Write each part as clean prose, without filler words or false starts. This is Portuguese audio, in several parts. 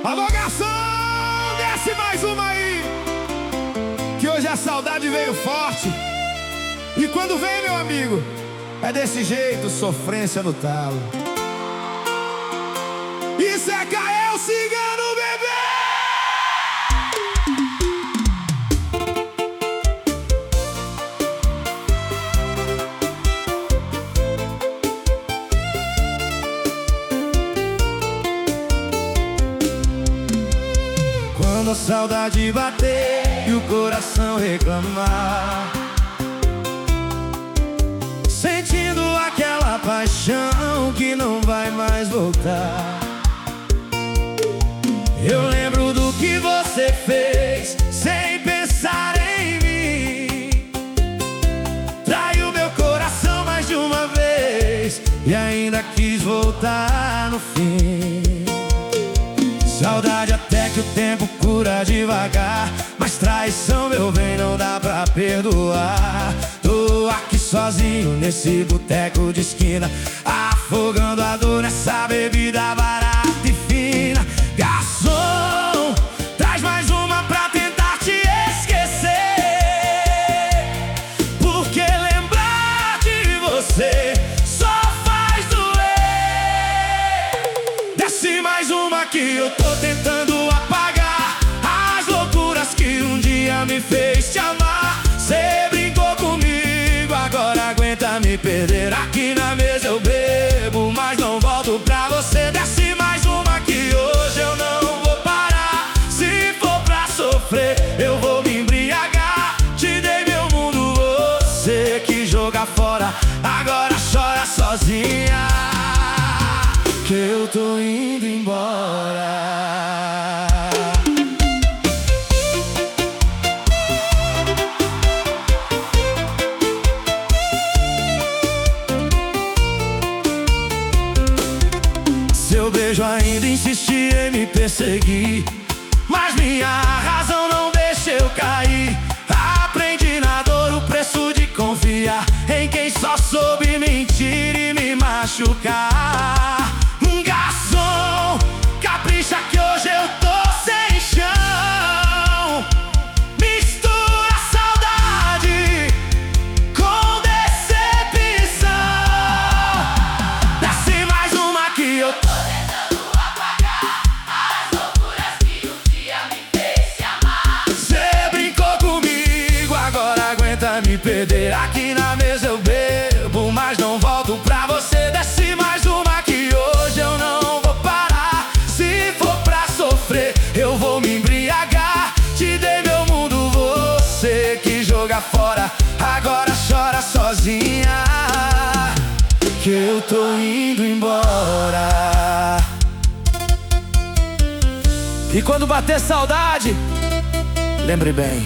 Alô, garçom, desce mais uma aí, que hoje a saudade veio forte. E quando vem, meu amigo, é desse jeito, sofrência no talo. Isso é Kael Cigano, bebê! Quando a saudade bater e o coração reclamar, sentindo aquela paixão que não vai mais voltar, eu lembro do que você fez sem pensar em mim. Traiu meu coração mais de uma vez e ainda quis voltar no fim. Saudade até que o tempo cura devagar, mas traição, meu bem, não dá pra perdoar. Tô aqui sozinho nesse boteco de esquina, afogando a dor nessa bebida barata e fina. Garçom, traz mais uma pra tentar te esquecer, porque lembrar de você só faz doer. Desce mais uma que eu tô tentando apagar as loucuras que um dia me fez te amar. Cê brincou comigo, agora aguenta me perder. Aqui na mesa eu bebo, mas não volto pra você. Desce mais uma que hoje eu não vou parar. Se for pra sofrer, eu vou me embriagar. Te dei meu mundo, você que joga fora, agora chora sozinha, que eu tô indo embora. Seu beijo ainda insistia em me perseguir, mas minha razão não deixa eu cair. Aprendi na dor o preço de confiar em quem só soube mentir e me machucar. Garçom, capricha que hoje eu tô sem chão. Mistura saudade com decepção. Desce mais uma que eu tô tentando apagar as loucuras que um dia me fez te amar. Cê brincou comigo, agora aguenta me perder. Aqui na mesa eu bebo, mas não volto pra você. Desce mais uma que hoje eu não vou parar. Se for pra sofrer, eu vou me embriagar. Te dei meu mundo, você que joga fora, agora chora sozinha, que eu tô indo embora. E quando bater saudade, lembre bem,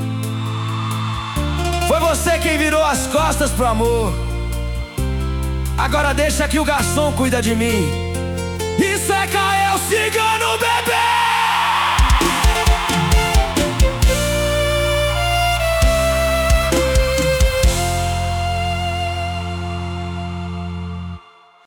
foi você quem virou as costas pro amor. Agora deixa que o garçom cuida de mim. Isso é Kael Cigano.